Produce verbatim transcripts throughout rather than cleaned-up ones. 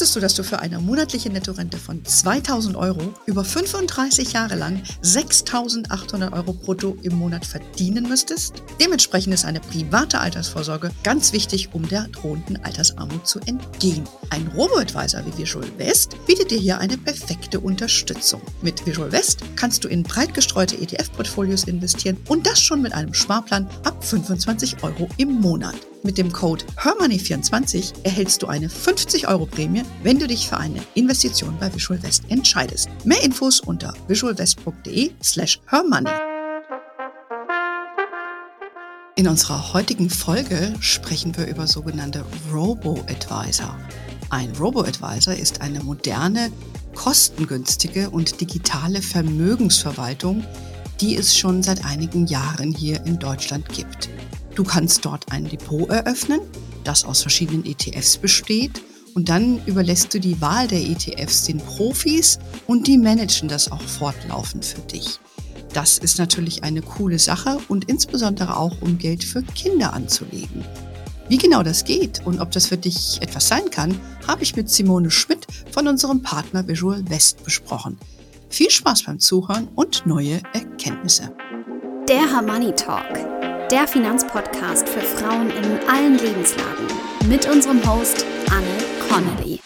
Wusstest du, dass du für eine monatliche Nettorente von zweitausend Euro über fünfunddreißig Jahre lang sechstausendachthundert Euro brutto im Monat verdienen müsstest? Dementsprechend ist eine private Altersvorsorge ganz wichtig, um der drohenden Altersarmut zu entgehen. Ein Robo-Advisor wie Visual West bietet dir hier eine perfekte Unterstützung. Mit Visual West kannst du in breit gestreute E T F-Portfolios investieren und das schon mit einem Sparplan ab fünfundzwanzig Euro im Monat. Mit dem Code Hermoney vierundzwanzig erhältst du eine fünfzig Euro Prämie, wenn du dich für eine Investition bei Visual West entscheidest. Mehr Infos unter visualwest.de slash hermoney. In unserer heutigen Folge sprechen wir über sogenannte Robo-Advisor. Ein Robo-Advisor ist eine moderne, kostengünstige und digitale Vermögensverwaltung, die es schon seit einigen Jahren hier in Deutschland gibt. Du kannst dort ein Depot eröffnen, das aus verschiedenen E T Fs besteht, und dann überlässt du die Wahl der E T Fs den Profis und die managen das auch fortlaufend für dich. Das ist natürlich eine coole Sache und insbesondere auch, um Geld für Kinder anzulegen. Wie genau das geht und ob das für dich etwas sein kann, habe ich mit Simone Schmidt von unserem Partner Visual West besprochen. Viel Spaß beim Zuhören und neue Erkenntnisse. Der Hermoney Talk, der Finanzpodcast für Frauen in allen Lebenslagen. Mit unserem Host Anne Connolly.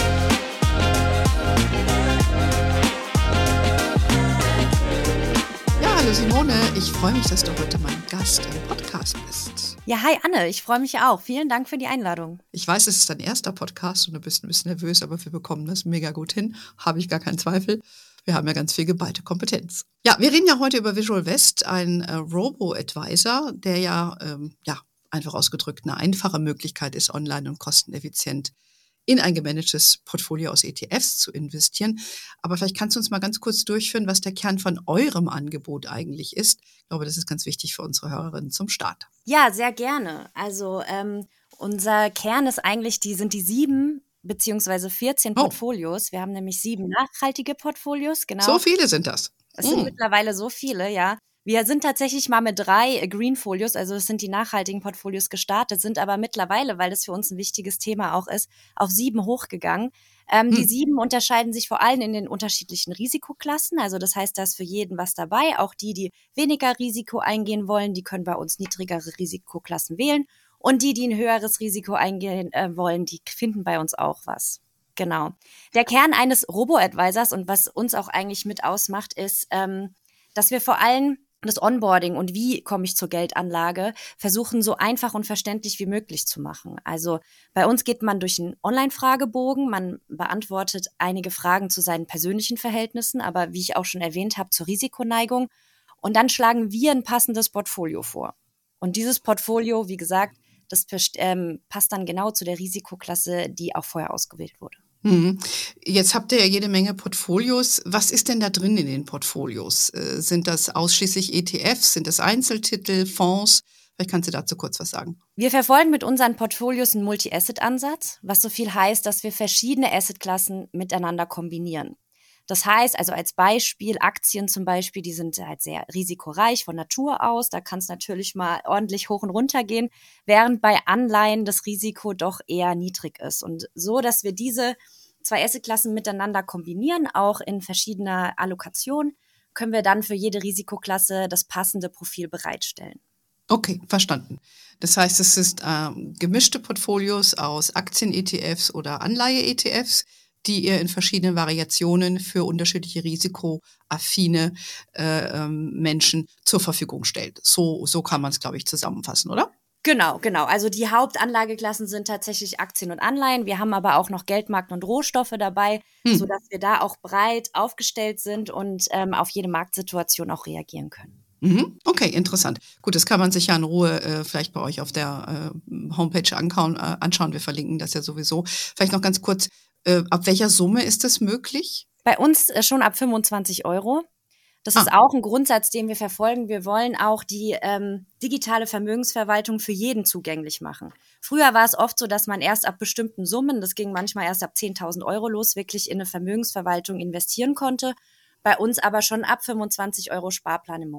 Ja, hallo Simone, ich freue mich, dass du heute mein Gast im Podcast bist. Ja, hi Anne, ich freue mich auch. Vielen Dank für die Einladung. Ich weiß, es ist dein erster Podcast und du bist ein bisschen nervös, aber wir bekommen das mega gut hin, habe ich gar keinen Zweifel. Wir haben ja ganz viel geballte Kompetenz. Ja, wir reden ja heute über Visual West, ein äh, Robo-Advisor, der ja, ähm, ja, einfach ausgedrückt eine einfache Möglichkeit ist, online und kosteneffizient in ein gemanagtes Portfolio aus E T Fs zu investieren. Aber vielleicht kannst du uns mal ganz kurz durchführen, was der Kern von eurem Angebot eigentlich ist. Ich glaube, das ist ganz wichtig für unsere Hörerinnen zum Start. Ja, sehr gerne. Also ähm, unser Kern ist eigentlich, die sind die sieben beziehungsweise vierzehn Oh. Portfolios. Wir haben nämlich sieben nachhaltige Portfolios, genau. So viele sind das. Es sind Hm. mittlerweile so viele, ja. Wir sind tatsächlich mal mit drei Green-Folios, also es sind die nachhaltigen Portfolios gestartet, sind aber mittlerweile, weil das für uns ein wichtiges Thema auch ist, auf sieben hochgegangen. Ähm, Hm. Die sieben unterscheiden sich vor allem in den unterschiedlichen Risikoklassen. Also das heißt, da ist für jeden was dabei. Auch die, die weniger Risiko eingehen wollen, die können bei uns niedrigere Risikoklassen wählen. Und die, die ein höheres Risiko eingehen äh, wollen, die finden bei uns auch was. Genau. Der Kern eines Robo-Advisors und was uns auch eigentlich mit ausmacht, ist, ähm, dass wir vor allem das Onboarding und wie komme ich zur Geldanlage versuchen, so einfach und verständlich wie möglich zu machen. Also bei uns geht man durch einen Online-Fragebogen, man beantwortet einige Fragen zu seinen persönlichen Verhältnissen, aber wie ich auch schon erwähnt habe, zur Risikoneigung. Und dann schlagen wir ein passendes Portfolio vor. Und dieses Portfolio, wie gesagt, das ähm, passt dann genau zu der Risikoklasse, die auch vorher ausgewählt wurde. Mhm. Jetzt habt ihr ja jede Menge Portfolios. Was ist denn da drin in den Portfolios? Äh, sind das ausschließlich E T Fs? Sind das Einzeltitel, Fonds? Vielleicht kannst du dazu kurz was sagen. Wir verfolgen mit unseren Portfolios einen Multi-Asset-Ansatz, was so viel heißt, dass wir verschiedene Assetklassen miteinander kombinieren. Das heißt, also als Beispiel, Aktien zum Beispiel, die sind halt sehr risikoreich von Natur aus. Da kann es natürlich mal ordentlich hoch und runter gehen, während bei Anleihen das Risiko doch eher niedrig ist. Und so, dass wir diese zwei Assetklassen miteinander kombinieren, auch in verschiedener Allokation, können wir dann für jede Risikoklasse das passende Profil bereitstellen. Okay, verstanden. Das heißt, es ist äh, gemischte Portfolios aus Aktien-E T Fs oder Anleihe-E T Fs, die ihr in verschiedenen Variationen für unterschiedliche risikoaffine äh, ähm, Menschen zur Verfügung stellt. So, so kann man es, glaube ich, zusammenfassen, oder? Genau, genau. Also die Hauptanlageklassen sind tatsächlich Aktien und Anleihen. Wir haben aber auch noch Geldmarkt und Rohstoffe dabei, Hm. sodass wir da auch breit aufgestellt sind und ähm, auf jede Marktsituation auch reagieren können. Mhm. Okay, interessant. Gut, das kann man sich ja in Ruhe äh, vielleicht bei euch auf der äh, Homepage ankauen, äh, anschauen. Wir verlinken das ja sowieso. Vielleicht noch ganz kurz, äh, ab welcher Summe ist das möglich? Bei uns äh, schon ab fünfundzwanzig Euro. Das Ah. ist auch ein Grundsatz, den wir verfolgen. Wir wollen auch die ähm, digitale Vermögensverwaltung für jeden zugänglich machen. Früher war es oft so, dass man erst ab bestimmten Summen, das ging manchmal erst ab zehntausend Euro los, wirklich in eine Vermögensverwaltung investieren konnte. Bei uns aber schon ab fünfundzwanzig Euro Sparplan im Monat.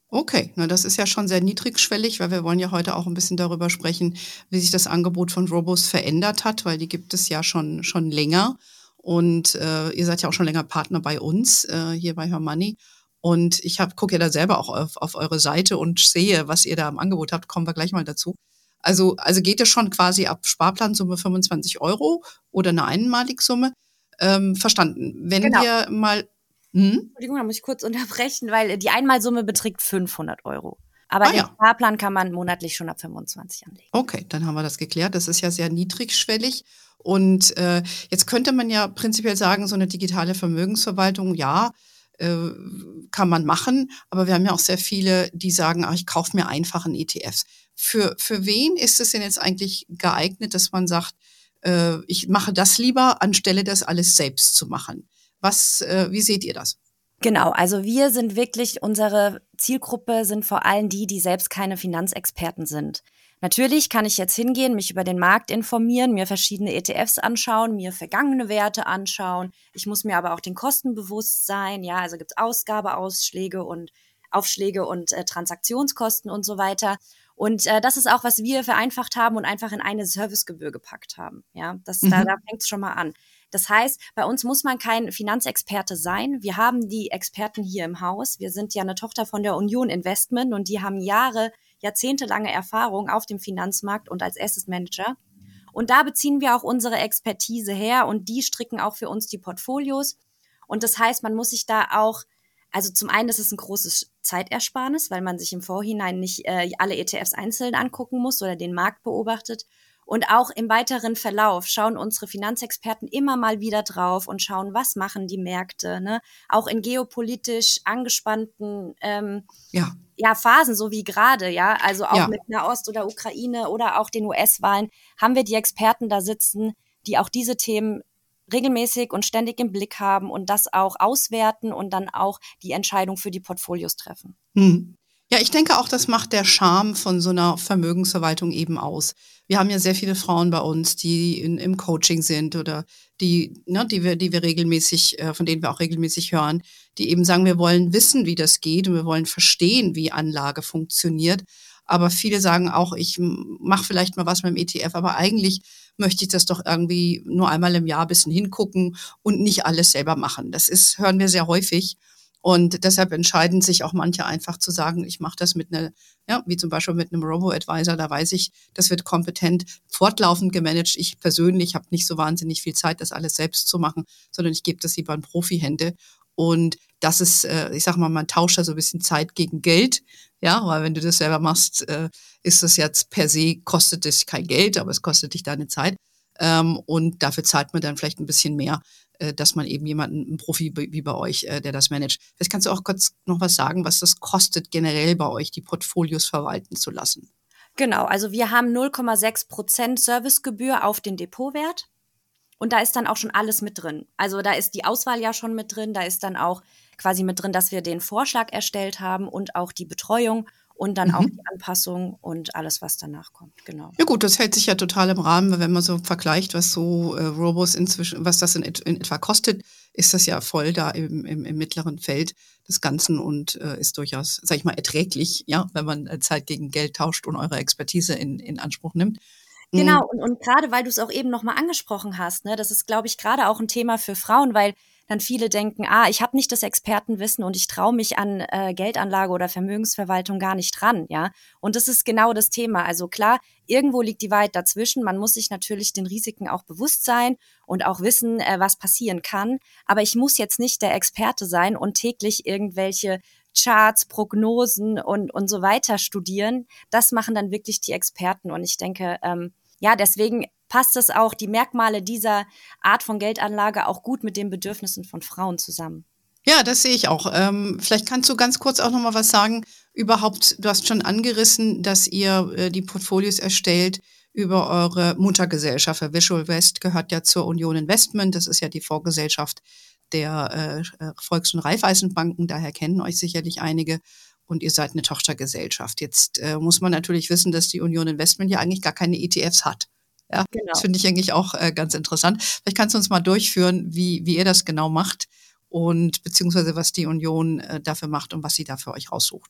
Okay, na das ist ja schon sehr niedrigschwellig, weil wir wollen ja heute auch ein bisschen darüber sprechen, wie sich das Angebot von Robos verändert hat, weil die gibt es ja schon schon länger und, äh, ihr seid ja auch schon länger Partner bei uns, äh, hier bei Her Money. Und ich habe gucke ja da selber auch auf auf eure Seite und sehe, was ihr da im Angebot habt, kommen wir gleich mal dazu. Also also geht es schon quasi ab Sparplansumme fünfundzwanzig Euro oder eine Einmaligsumme? Ähm, verstanden. Wenn Genau. wir mal mhm. Entschuldigung, da muss ich kurz unterbrechen, weil die Einmalsumme beträgt fünfhundert Euro. Aber Ah den ja. Sparplan kann man monatlich schon ab fünfundzwanzig anlegen. Okay, dann haben wir das geklärt. Das ist ja sehr niedrigschwellig. Und äh, jetzt könnte man ja prinzipiell sagen, so eine digitale Vermögensverwaltung, ja, äh, kann man machen. Aber wir haben ja auch sehr viele, die sagen, ach, ich kaufe mir einfach einen E T F. Für, für wen ist es denn jetzt eigentlich geeignet, dass man sagt, äh, ich mache das lieber, anstelle das alles selbst zu machen? Was, äh, wie seht ihr das? Genau, also wir sind wirklich, unsere Zielgruppe sind vor allem die, die selbst keine Finanzexperten sind. Natürlich kann ich jetzt hingehen, mich über den Markt informieren, mir verschiedene E T Fs anschauen, mir vergangene Werte anschauen. Ich muss mir aber auch den Kosten bewusst sein. Ja, also gibt's Ausgabeausschläge und Aufschläge und äh, Transaktionskosten und so weiter. Und äh, das ist auch, was wir vereinfacht haben und einfach in eine Servicegebühr gepackt haben. Ja, das, da, da Mhm. fängt's schon mal an. Das heißt, bei uns muss man kein Finanzexperte sein. Wir haben die Experten hier im Haus. Wir sind ja eine Tochter von der Union Investment und die haben Jahre, jahrzehntelange Erfahrung auf dem Finanzmarkt und als Asset Manager. Und da beziehen wir auch unsere Expertise her und die stricken auch für uns die Portfolios. Und das heißt, man muss sich da auch, also zum einen ist es ein großes Zeitersparnis, weil man sich im Vorhinein nicht äh, alle E T Fs einzeln angucken muss oder den Markt beobachtet. Und auch im weiteren Verlauf schauen unsere Finanzexperten immer mal wieder drauf und schauen, was machen die Märkte, ne? Auch in geopolitisch angespannten ähm, Ja, ja, Phasen, so wie gerade, ja, also auch ja. mit Nahost oder Ukraine oder auch den U S-Wahlen, haben wir die Experten da sitzen, die auch diese Themen regelmäßig und ständig im Blick haben und das auch auswerten und dann auch die Entscheidung für die Portfolios treffen. Mhm. Ja, ich denke auch, das macht der Charme von so einer Vermögensverwaltung eben aus. Wir haben ja sehr viele Frauen bei uns, die in im Coaching sind oder die ne, die wir die wir regelmäßig äh, von denen wir auch regelmäßig hören, die eben sagen, wir wollen wissen, wie das geht und wir wollen verstehen, wie Anlage funktioniert. Aber viele sagen auch, ich mache vielleicht mal was mit dem E T F, aber eigentlich möchte ich das doch irgendwie nur einmal im Jahr ein bisschen hingucken und nicht alles selber machen. Das ist hören wir sehr häufig. Und deshalb entscheiden sich auch manche einfach zu sagen, ich mache das mit einer, ja, wie zum Beispiel mit einem Robo-Advisor, da weiß ich, das wird kompetent fortlaufend gemanagt. Ich persönlich habe nicht so wahnsinnig viel Zeit, das alles selbst zu machen, sondern ich gebe das lieber in Profi-Hände. Und das ist, äh, ich sag mal, man tauscht da so ein bisschen Zeit gegen Geld. Ja, weil wenn du das selber machst, äh, ist das jetzt per se, kostet es kein Geld, aber es kostet dich deine Zeit. Ähm, und dafür zahlt man dann vielleicht ein bisschen mehr, äh, dass man eben jemanden, einen Profi wie bei euch, äh, der das managt. Vielleicht kannst du auch kurz noch was sagen, was das kostet, generell bei euch die Portfolios verwalten zu lassen. Genau, also wir haben null Komma sechs Prozent Servicegebühr auf den Depotwert. Und da ist dann auch schon alles mit drin. Also da ist die Auswahl ja schon mit drin. Da ist dann auch quasi mit drin, dass wir den Vorschlag erstellt haben und auch die Betreuung und dann auch Mhm. die Anpassung und alles, was danach kommt. Genau. Ja gut, das hält sich ja total im Rahmen, wenn man so vergleicht, was so äh, Robos inzwischen, was das in, et- in etwa kostet, ist das ja voll da im, im, im mittleren Feld des Ganzen und äh, ist durchaus, sag ich mal, erträglich, ja, wenn man äh, Zeit gegen Geld tauscht und eure Expertise in, in Anspruch nimmt. Genau, Mhm. und und grade, weil du es auch eben noch mal angesprochen hast, ne, das ist, glaube ich, gerade auch ein Thema für Frauen, weil dann viele denken: „Ah, ich habe nicht das Expertenwissen und ich traue mich an, äh, Geldanlage oder Vermögensverwaltung gar nicht ran“, ja? Und das ist genau das Thema. Also klar, irgendwo liegt die Wahrheit dazwischen. Man muss sich natürlich den Risiken auch bewusst sein und auch wissen, äh, was passieren kann. Aber ich muss jetzt nicht der Experte sein und täglich irgendwelche Charts, Prognosen und und so weiter studieren. Das machen dann wirklich die Experten. Und ich denke, ähm, ja, deswegen passt es auch, die Merkmale dieser Art von Geldanlage auch gut mit den Bedürfnissen von Frauen zusammen. Ja, das sehe ich auch. Ähm, vielleicht kannst du ganz kurz auch noch mal was sagen. Überhaupt, du hast schon angerissen, dass ihr äh, die Portfolios erstellt über eure Muttergesellschaft. Weil Visual West gehört ja zur Union Investment. Das ist ja die Vorgesellschaft der äh, äh, Volks- und Raiffeisenbanken. Daher kennen euch sicherlich einige. Und ihr seid eine Tochtergesellschaft. Jetzt äh, muss man natürlich wissen, dass die Union Investment ja eigentlich gar keine E T Fs hat. Ja, das Genau. finde ich eigentlich auch äh, ganz interessant. Vielleicht kannst du uns mal durchführen, wie, wie ihr das genau macht und beziehungsweise was die Union äh, dafür macht und was sie da für euch raussucht.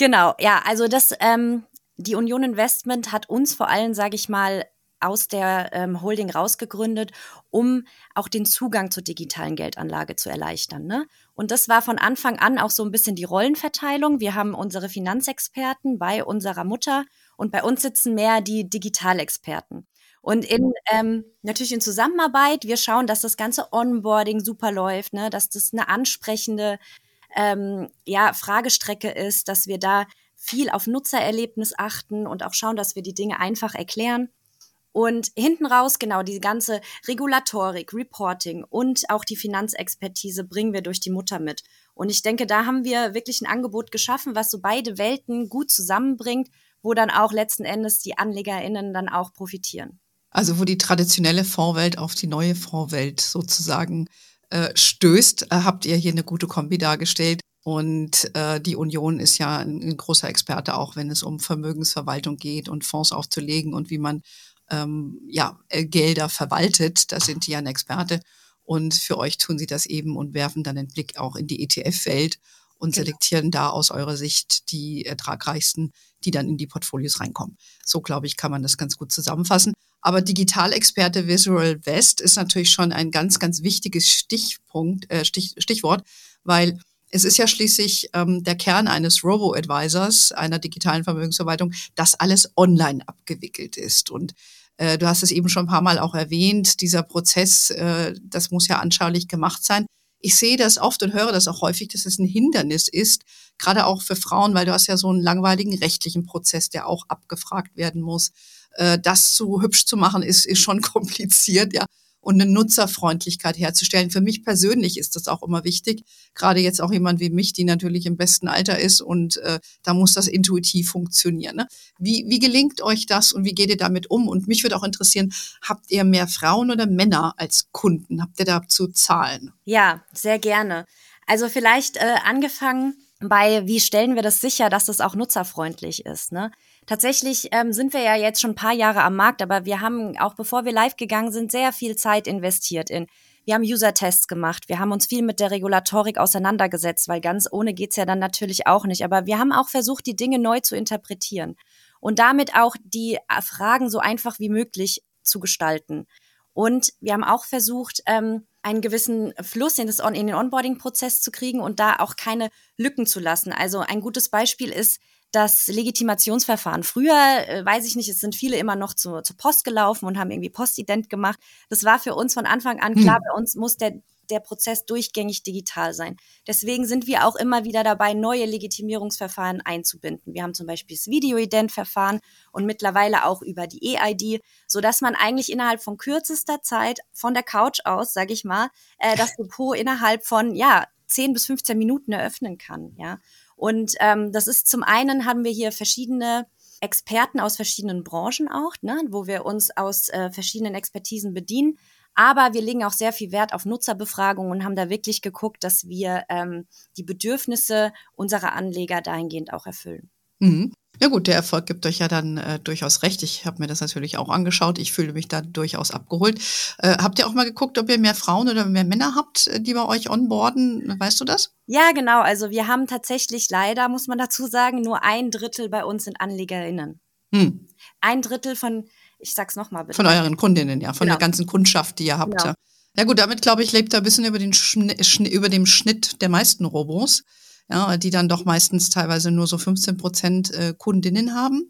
Genau, ja, also das, ähm, die Union Investment hat uns vor allem, sage ich mal, aus der ähm, Holding rausgegründet, um auch den Zugang zur digitalen Geldanlage zu erleichtern, ne? Und das war von Anfang an auch so ein bisschen die Rollenverteilung. Wir haben unsere Finanzexperten bei unserer Mutter und bei uns sitzen mehr die Digitalexperten. Und in ähm, natürlich in Zusammenarbeit, wir schauen, dass das ganze Onboarding super läuft, ne, dass das eine ansprechende ähm, ja, Fragestrecke ist, dass wir da viel auf Nutzererlebnis achten und auch schauen, dass wir die Dinge einfach erklären. Und hinten raus, genau, die ganze Regulatorik, Reporting und auch die Finanzexpertise bringen wir durch die Mutter mit. Und ich denke, da haben wir wirklich ein Angebot geschaffen, was so beide Welten gut zusammenbringt, wo dann auch letzten Endes die AnlegerInnen dann auch profitieren. Also wo die traditionelle Fondswelt auf die neue Fondswelt sozusagen äh, stößt, äh, habt ihr hier eine gute Kombi dargestellt. Und äh, die Union ist ja ein, ein großer Experte, auch wenn es um Vermögensverwaltung geht und Fonds aufzulegen und wie man ähm, ja äh, Gelder verwaltet. Da sind die ja ein Experte. Und für euch tun sie das eben und werfen dann den Blick auch in die E T F-Welt und Genau. selektieren da aus eurer Sicht die ertragreichsten, die dann in die Portfolios reinkommen. So, glaube ich, kann man das ganz gut zusammenfassen. Aber Digitalexperte Visual West ist natürlich schon ein ganz, ganz wichtiges Stichpunkt, äh, Stich, Stichwort, weil es ist ja schließlich ähm, der Kern eines Robo-Advisors, einer digitalen Vermögensverwaltung, dass alles online abgewickelt ist. Und äh, du hast es eben schon ein paar Mal auch erwähnt, dieser Prozess, äh, das muss ja anschaulich gemacht sein. Ich sehe das oft und höre das auch häufig, dass es ein Hindernis ist, gerade auch für Frauen, weil du hast ja so einen langweiligen rechtlichen Prozess, der auch abgefragt werden muss. Äh, das zu hübsch zu machen, ist, ist schon kompliziert, ja. Und eine Nutzerfreundlichkeit herzustellen. Für mich persönlich ist das auch immer wichtig. Gerade jetzt auch jemand wie mich, die natürlich im besten Alter ist und äh, da muss das intuitiv funktionieren. Ne? Wie, wie gelingt euch das und wie geht ihr damit um? Und mich würde auch interessieren, habt ihr mehr Frauen oder Männer als Kunden? Habt ihr dazu Zahlen? Ja, sehr gerne. Also vielleicht äh, angefangen bei, wie stellen wir das sicher, dass das auch nutzerfreundlich ist, ne? Tatsächlich ähm, sind wir ja jetzt schon ein paar Jahre am Markt, aber wir haben, auch bevor wir live gegangen sind, sehr viel Zeit investiert in. Wir haben User-Tests gemacht, wir haben uns viel mit der Regulatorik auseinandergesetzt, weil ganz ohne geht's ja dann natürlich auch nicht. Aber wir haben auch versucht, die Dinge neu zu interpretieren und damit auch die Fragen so einfach wie möglich zu gestalten. Und wir haben auch versucht, ähm, einen gewissen Fluss in, das On- in den Onboarding-Prozess zu kriegen und da auch keine Lücken zu lassen. Also ein gutes Beispiel ist das Legitimationsverfahren. Früher, äh, weiß ich nicht, es sind viele immer noch zu, zur Post gelaufen und haben irgendwie Postident gemacht. Das war für uns von Anfang an klar, hm. bei uns muss der der Prozess durchgängig digital sein. Deswegen sind wir auch immer wieder dabei, neue Legitimierungsverfahren einzubinden. Wir haben zum Beispiel das Video-Ident-Verfahren und mittlerweile auch über die E I D, sodass man eigentlich innerhalb von kürzester Zeit von der Couch aus, sage ich mal, äh, das Depot innerhalb von ja zehn bis fünfzehn Minuten eröffnen kann. Ja. Und ähm, das ist zum einen, haben wir hier verschiedene Experten aus verschiedenen Branchen auch, ne, wo wir uns aus äh, verschiedenen Expertisen bedienen. Aber wir legen auch sehr viel Wert auf Nutzerbefragungen und haben da wirklich geguckt, dass wir ähm, die Bedürfnisse unserer Anleger dahingehend auch erfüllen. Mhm. Ja gut, der Erfolg gibt euch ja dann äh, durchaus recht. Ich habe mir das natürlich auch angeschaut. Ich fühle mich da durchaus abgeholt. Äh, habt ihr auch mal geguckt, ob ihr mehr Frauen oder mehr Männer habt, die bei euch onboarden? Weißt du das? Ja, genau. Also wir haben tatsächlich leider, muss man dazu sagen, nur ein Drittel bei uns sind AnlegerInnen. Hm. Ein Drittel von, ich sag's nochmal bitte. Von euren Kundinnen, ja, von genau. der ganzen Kundschaft, die ihr habt. Genau. Ja gut, damit, glaube ich, lebt ihr ein bisschen über, den Schnitt, über dem Schnitt der meisten Robos. Ja, die dann doch meistens teilweise nur so fünfzehn Prozent äh, Kundinnen haben.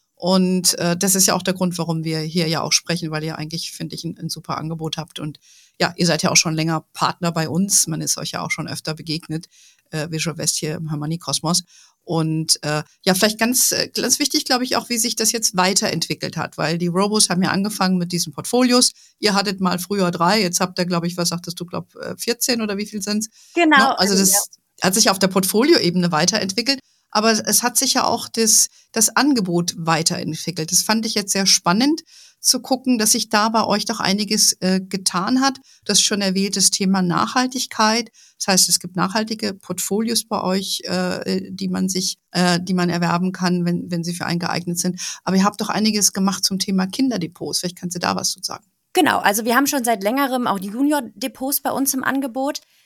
Und äh, das ist ja auch der Grund, warum wir hier ja auch sprechen, weil ihr eigentlich, finde ich, ein, ein super Angebot habt. Und ja, ihr seid ja auch schon länger Partner bei uns. Man ist euch ja auch schon öfter begegnet, äh, Visual West hier im Harmonie Kosmos. Und äh, ja, vielleicht ganz, ganz wichtig, glaube ich, auch, wie sich das jetzt weiterentwickelt hat, weil die Robos haben ja angefangen mit diesen Portfolios. Ihr hattet mal früher drei, jetzt habt ihr, glaube ich, was sagtest du, glaube vierzehn oder wie viel sind's? Genau. No, also das ja. hat sich auf der Portfolioebene weiterentwickelt, aber es hat sich ja auch das, das Angebot weiterentwickelt. Das fand ich jetzt sehr spannend zu gucken, dass sich da bei euch doch einiges äh, getan hat. Das schon erwähntes Thema Nachhaltigkeit. Das heißt, es gibt nachhaltige Portfolios bei euch, äh, die man sich, äh, die man erwerben kann, wenn, wenn sie für einen geeignet sind. Aber ihr habt doch einiges gemacht zum Thema Kinderdepots. Vielleicht kannst du da was zu sagen. Genau, also wir haben schon seit längerem auch die Junior-Depots bei uns im Angebot.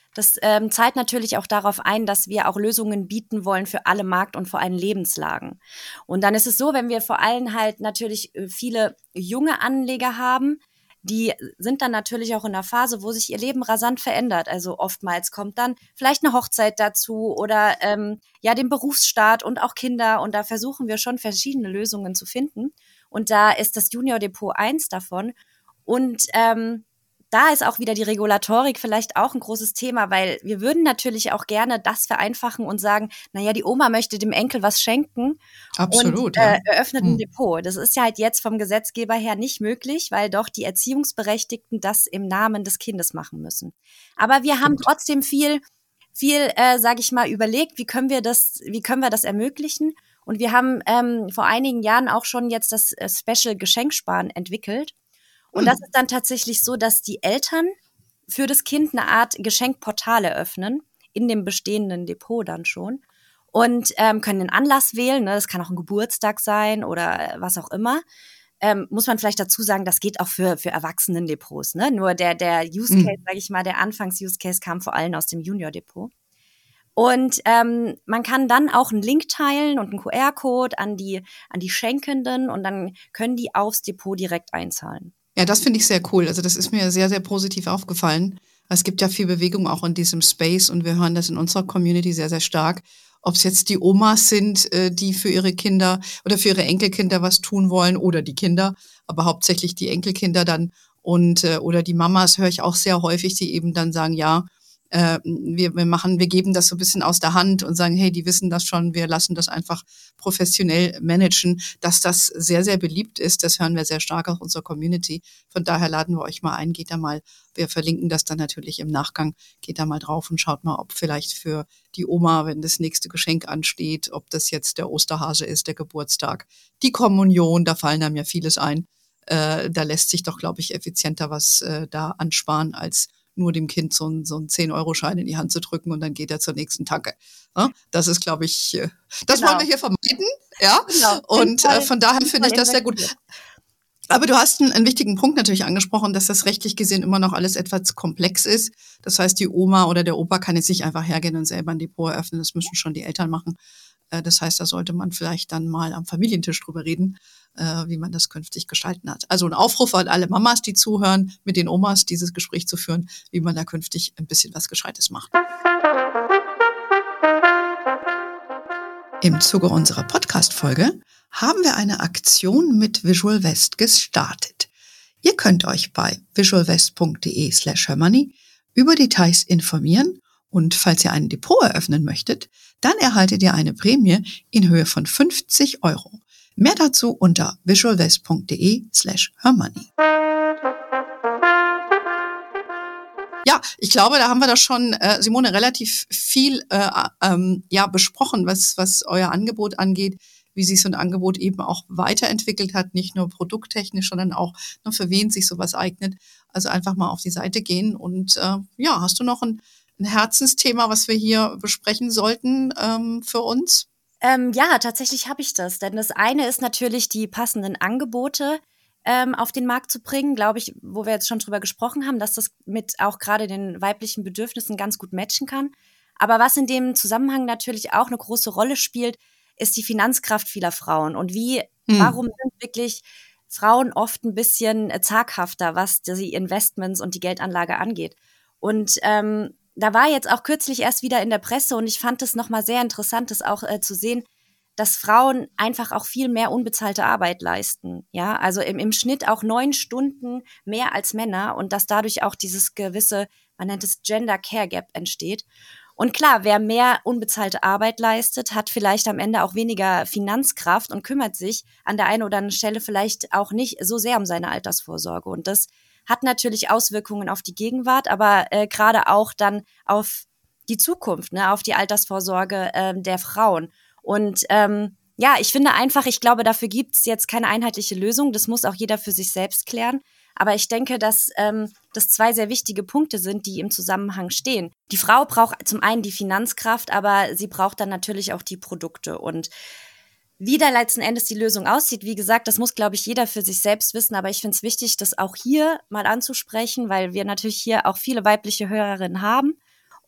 das ähm, zahlt natürlich auch darauf ein, dass wir auch Lösungen bieten wollen für alle Markt- und vor allem Lebenslagen. Und dann ist es so, wenn wir vor allem halt natürlich viele junge Anleger haben, die sind dann natürlich auch in einer Phase, wo sich ihr Leben rasant verändert. Also oftmals kommt dann vielleicht eine Hochzeit dazu oder ähm, ja den Berufsstart und auch Kinder. Und da versuchen wir schon verschiedene Lösungen zu finden. Und da ist das Junior Depot eins davon. Und ähm, da ist auch wieder die Regulatorik vielleicht auch ein großes Thema, weil wir würden natürlich auch gerne das vereinfachen und sagen, naja, die Oma möchte dem Enkel was schenken. Absolut, und äh, ja. eröffnet ein Hm. Depot. Das ist ja halt jetzt vom Gesetzgeber her nicht möglich, weil doch die Erziehungsberechtigten das im Namen des Kindes machen müssen. Aber wir haben Stimmt. trotzdem viel, viel, äh, sage ich mal, überlegt, wie können wir das, wie können wir das ermöglichen? Und wir haben ähm, vor einigen Jahren auch schon jetzt das äh, Special Geschenksparen entwickelt. Und das ist dann tatsächlich so, dass die Eltern für das Kind eine Art Geschenkportal eröffnen, in dem bestehenden Depot dann schon. Und ähm, können den Anlass wählen, ne? Das kann auch ein Geburtstag sein oder was auch immer. Ähm, muss man vielleicht dazu sagen, das geht auch für für Erwachsenen-Depots. Ne? Nur der der Use Case, Mhm. sage ich mal, der Anfangs-Use-Case kam vor allem aus dem Junior-Depot. Und ähm, man kann dann auch einen Link teilen und einen Q R-Code an die an die Schenkenden und dann können die aufs Depot direkt einzahlen. Ja, das finde ich sehr cool. Also das ist mir sehr, sehr positiv aufgefallen. Es gibt ja viel Bewegung auch in diesem Space und wir hören das in unserer Community sehr, sehr stark. Ob es jetzt die Omas sind, äh, die für ihre Kinder oder für ihre Enkelkinder was tun wollen oder die Kinder, aber hauptsächlich die Enkelkinder dann und äh, oder die Mamas höre ich auch sehr häufig, die eben dann sagen, ja, äh, wir, wir machen, wir geben das so ein bisschen aus der Hand und sagen, hey, die wissen das schon, wir lassen das einfach professionell managen, dass das sehr, sehr beliebt ist. Das hören wir sehr stark aus unserer Community. Von daher laden wir euch mal ein, geht da mal, wir verlinken das dann natürlich im Nachgang, geht da mal drauf und schaut mal, ob vielleicht für die Oma, wenn das nächste Geschenk ansteht, ob das jetzt der Osterhase ist, der Geburtstag, die Kommunion, da fallen einem ja vieles ein. Äh, da lässt sich doch, glaube ich, effizienter was äh, da ansparen, als nur dem Kind so einen so einen zehn-Euro-Schein in die Hand zu drücken und dann geht er zur nächsten Tanke. Ja, das ist, glaube ich, äh, das Genau. wollen wir hier vermeiden. Ja, Genau. und Sinnvoll, äh, von daher finde ich sinnvoll das sehr gut. investiert. Aber du hast einen, einen wichtigen Punkt natürlich angesprochen, dass das rechtlich gesehen immer noch alles etwas komplex ist. Das heißt, die Oma oder der Opa kann jetzt nicht einfach hergehen und selber ein Depot eröffnen. Das müssen schon die Eltern machen. Äh, das heißt, da sollte man vielleicht dann mal am Familientisch drüber reden, äh, wie man das künftig gestalten hat. Also ein Aufruf an alle Mamas, die zuhören, mit den Omas dieses Gespräch zu führen, wie man da künftig ein bisschen was Gescheites macht. Im Zuge unserer Podcast-Folge haben wir eine Aktion mit Visual West gestartet. Ihr könnt euch bei visualwest.de slash hermoney über Details informieren und falls ihr ein Depot eröffnen möchtet, dann erhaltet ihr eine Prämie in Höhe von fünfzig Euro. Mehr dazu unter visualwest.de slash hermoney. Ja, ich glaube, da haben wir das schon, äh, Simone, relativ viel äh, ähm, ja besprochen, was was euer Angebot angeht, wie sich so ein Angebot eben auch weiterentwickelt hat, nicht nur produkttechnisch, sondern auch, ne, für wen sich sowas eignet. Also einfach mal auf die Seite gehen und äh, ja, hast du noch ein, ein Herzensthema, was wir hier besprechen sollten ähm, für uns? Ähm, ja, tatsächlich habe ich das. Denn das eine ist natürlich, die passenden Angebote ähm, auf den Markt zu bringen, glaube ich, wo wir jetzt schon drüber gesprochen haben, dass das mit auch gerade den weiblichen Bedürfnissen ganz gut matchen kann. Aber was in dem Zusammenhang natürlich auch eine große Rolle spielt, ist die Finanzkraft vieler Frauen. Und wie, Hm. warum sind wirklich Frauen oft ein bisschen äh, zaghafter, was die Investments und die Geldanlage angeht? Und ähm, da war jetzt auch kürzlich erst wieder in der Presse und ich fand es nochmal sehr interessant, das auch äh, zu sehen, dass Frauen einfach auch viel mehr unbezahlte Arbeit leisten. Ja, also im, im Schnitt auch neun Stunden mehr als Männer und dass dadurch auch dieses gewisse, man nennt es Gender Care Gap entsteht. Und klar, wer mehr unbezahlte Arbeit leistet, hat vielleicht am Ende auch weniger Finanzkraft und kümmert sich an der einen oder anderen Stelle vielleicht auch nicht so sehr um seine Altersvorsorge. Und das hat natürlich Auswirkungen auf die Gegenwart, aber äh, gerade auch dann auf die Zukunft, ne, auf die Altersvorsorge äh, der Frauen. Und ähm, ja, ich finde einfach, ich glaube, dafür gibt's jetzt keine einheitliche Lösung. Das muss auch jeder für sich selbst klären. Aber ich denke, dass ähm, das zwei sehr wichtige Punkte sind, die im Zusammenhang stehen. Die Frau braucht zum einen die Finanzkraft, aber sie braucht dann natürlich auch die Produkte. Und wie da letzten Endes die Lösung aussieht, wie gesagt, das muss, glaube ich, jeder für sich selbst wissen. Aber ich finde es wichtig, das auch hier mal anzusprechen, weil wir natürlich hier auch viele weibliche Hörerinnen haben.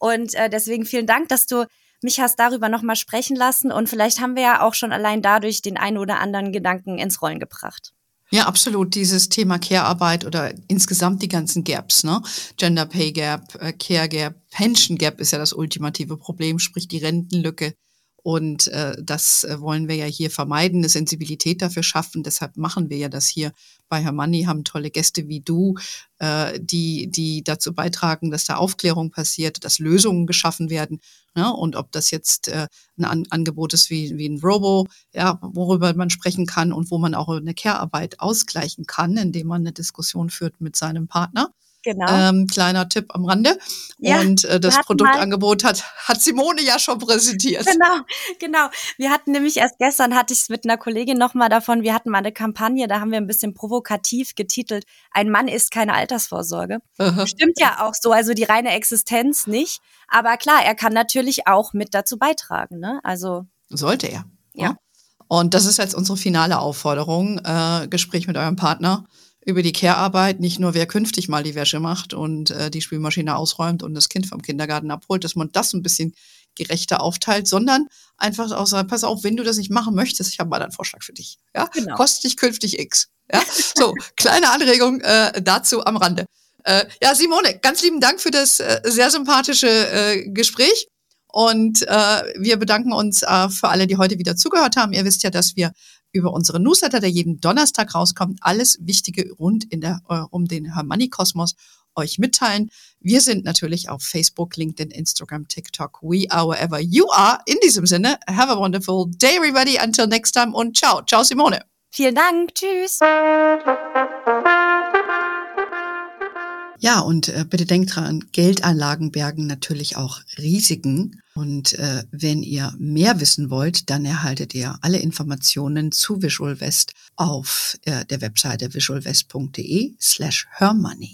Und äh, deswegen vielen Dank, dass du mich hast darüber nochmal sprechen lassen. Und vielleicht haben wir ja auch schon allein dadurch den einen oder anderen Gedanken ins Rollen gebracht. Ja, absolut. Dieses Thema Care-Arbeit oder insgesamt die ganzen Gaps, ne? Gender Pay Gap, äh, Care Gap, Pension Gap ist ja das ultimative Problem, sprich die Rentenlücke. Und äh, das äh, wollen wir ja hier vermeiden, eine Sensibilität dafür schaffen. Deshalb machen wir ja das hier bei Her Money, haben tolle Gäste wie du, äh, die die dazu beitragen, dass da Aufklärung passiert, dass Lösungen geschaffen werden. Ne? Und ob das jetzt äh, ein An- Angebot ist wie, wie ein Robo, ja, worüber man sprechen kann und wo man auch eine Care-Arbeit ausgleichen kann, indem man eine Diskussion führt mit seinem Partner. Genau. Ähm, kleiner Tipp am Rande. Ja, und äh, das Produktangebot hat, hat Simone ja schon präsentiert. Genau, genau. Wir hatten nämlich erst gestern, hatte ich es mit einer Kollegin nochmal davon, wir hatten mal eine Kampagne, da haben wir ein bisschen provokativ getitelt, ein Mann ist keine Altersvorsorge. Aha. Stimmt ja auch so, also die reine Existenz nicht. Aber klar, er kann natürlich auch mit dazu beitragen, ne? Also sollte er. Ja. ja. Und das ist jetzt unsere finale Aufforderung, äh, Gespräch mit eurem Partner über die Care-Arbeit, nicht nur wer künftig mal die Wäsche macht und äh, die Spülmaschine ausräumt und das Kind vom Kindergarten abholt, dass man das ein bisschen gerechter aufteilt, sondern einfach auch sagt, pass auf, wenn du das nicht machen möchtest, ich habe mal einen Vorschlag für dich. Ja? Genau. Kostet dich künftig X. Ja? So, kleine Anregung äh, dazu am Rande. Äh, ja, Simone, ganz lieben Dank für das äh, sehr sympathische äh, Gespräch. Und äh, wir bedanken uns äh, für alle, die heute wieder zugehört haben. Ihr wisst ja, dass wir über unsere Newsletter, der jeden Donnerstag rauskommt, alles Wichtige rund in der, äh, um den Her Money Kosmos euch mitteilen. Wir sind natürlich auf Facebook, LinkedIn, Instagram, TikTok, we are wherever you are. In diesem Sinne, have a wonderful day, everybody. Until next time und ciao. Ciao, Simone. Vielen Dank. Tschüss. Ja, und äh, bitte denkt dran, Geldanlagen bergen natürlich auch Risiken. Und äh, wenn ihr mehr wissen wollt, dann erhaltet ihr alle Informationen zu Visual West auf äh, der Webseite visualwest punkt de slash hermoney.